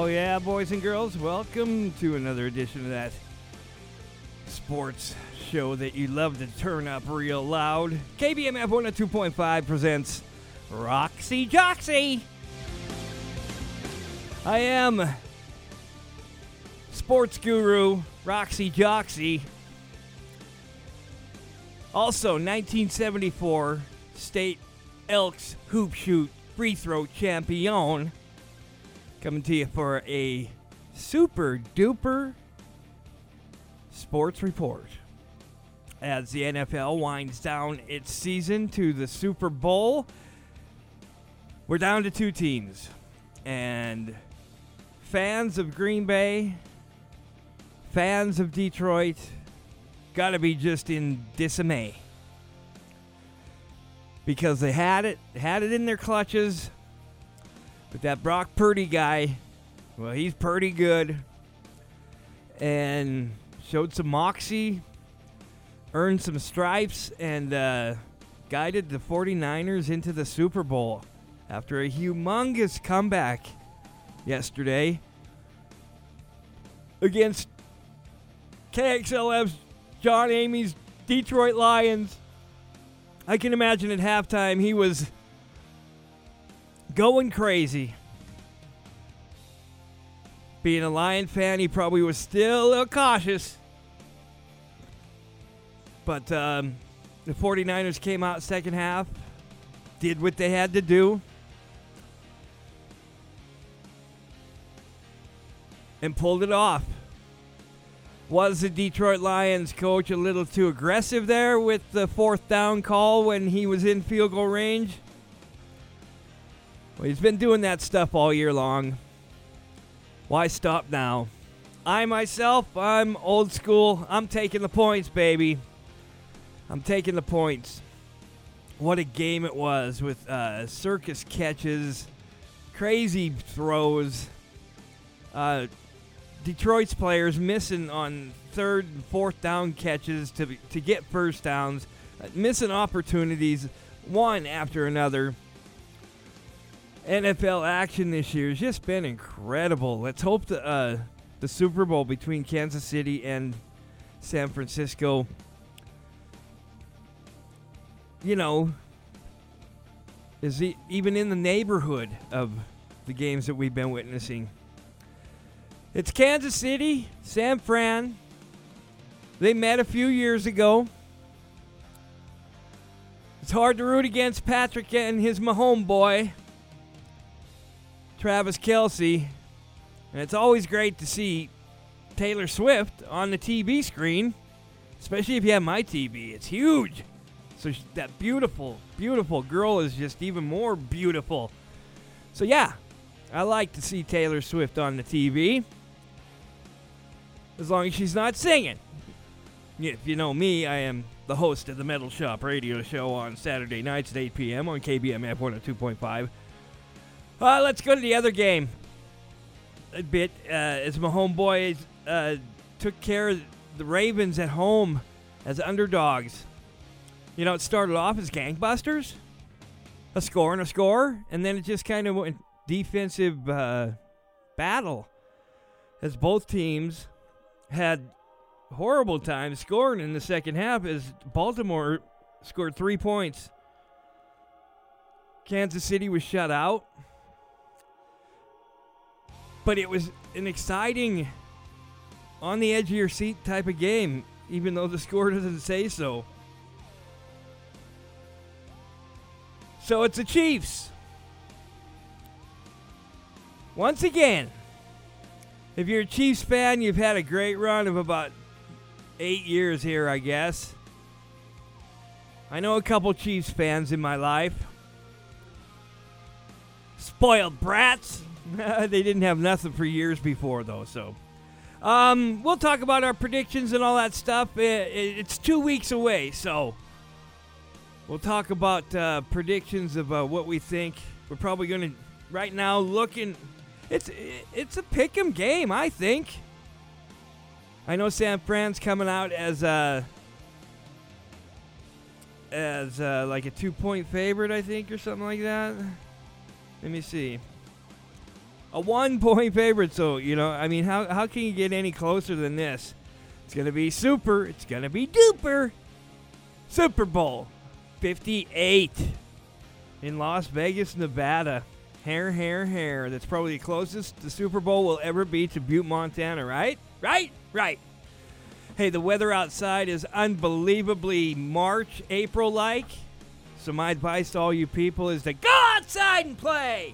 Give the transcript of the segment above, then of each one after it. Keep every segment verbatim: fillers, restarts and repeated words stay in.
Oh yeah, boys and girls, welcome to another edition of that sports show that you love to turn up real loud. K B M F one oh two point five presents Roxy Joxy. I am sports guru Roxy Joxy. Also, nineteen seventy-four State Elks Hoop Shoot Free Throw Champion. Coming to you for a super duper sports report as the N F L winds down its season to the Super Bowl. We're down to two teams, and fans of Green Bay, fans of Detroit, gotta be just in dismay because they had it, had it in their clutches. But that Brock Purdy guy, well, he's pretty good and showed some moxie, earned some stripes, and uh, guided the 49ers into the Super Bowl after a humongous comeback yesterday against K X L F's John Amy's Detroit Lions. I can imagine at halftime he was going crazy. Being a Lion fan, he probably was still a little cautious. But um, the 49ers came out second half, did what they had to do, and pulled it off. Was the Detroit Lions coach a little too aggressive there with the fourth down call when he was in field goal range? Well, he's been doing that stuff all year long. Why stop now? I myself, I'm old school. I'm taking the points, baby. I'm taking the points. What a game it was with uh, circus catches, crazy throws. Uh, Detroit's players missing on third and fourth down catches to to get first downs, uh, missing opportunities one after another. N F L action this year has just been incredible. Let's hope the uh, the Super Bowl between Kansas City and San Francisco, you know, is e- even in the neighborhood of the games that we've been witnessing. It's Kansas City, San Fran. They met a few years ago. It's hard to root against Patrick and his Mahomes boy, Travis Kelce, and it's always great to see Taylor Swift on the T V screen, especially if you have my T V. It's huge. So she, that beautiful, beautiful girl is just even more beautiful. So yeah, I like to see Taylor Swift on the T V, as long as she's not singing. If you know me, I am the host of the Metal Shop radio show on Saturday nights at eight p.m. on K B M F one oh two point five. Uh, let's go to the other game a bit. Uh, as Mahomes boys uh, took care of the Ravens at home as underdogs. You know, it started off as gangbusters, a score and a score, and then it just kind of went defensive uh, battle as both teams had horrible times scoring in the second half as Baltimore scored three points. Kansas City was shut out. But it was an exciting, on the edge of your seat type of game, even though the score doesn't say so. So it's the Chiefs. Once again, if you're a Chiefs fan, you've had a great run of about eight years here, I guess. I know a couple Chiefs fans in my life. Spoiled brats. They didn't have nothing for years before, though, so. Um, we'll talk about our predictions and all that stuff. It, it, it's two weeks away, so we'll talk about uh, predictions of uh, what we think. We're probably going to, right now, looking. It's it's a pick'em game, I think. I know San Fran's coming out as a, as a, like a two-point favorite, I think, or something like that. Let me see. A one-point favorite. So, you know, I mean, how, how can you get any closer than this? It's going to be super. It's going to be duper. Super Bowl fifty-eight in Las Vegas, Nevada. Hair, hair, hair. That's probably the closest the Super Bowl will ever be to Butte, Montana, right? Right? Right. Hey, the weather outside is unbelievably March, April-like. So my advice to all you people is to go outside and play.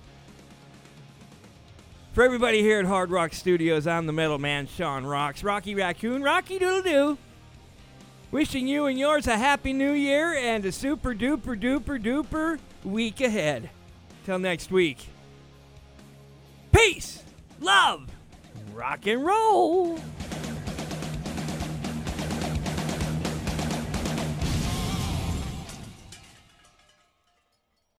For everybody here at Hard Rock Studios, I'm the Metal Man, Sean Rocks, Rocky Raccoon, Rocky Doodle Doo. Wishing you and yours a happy new year and a super duper duper duper week ahead. Till next week. Peace, love, rock and roll.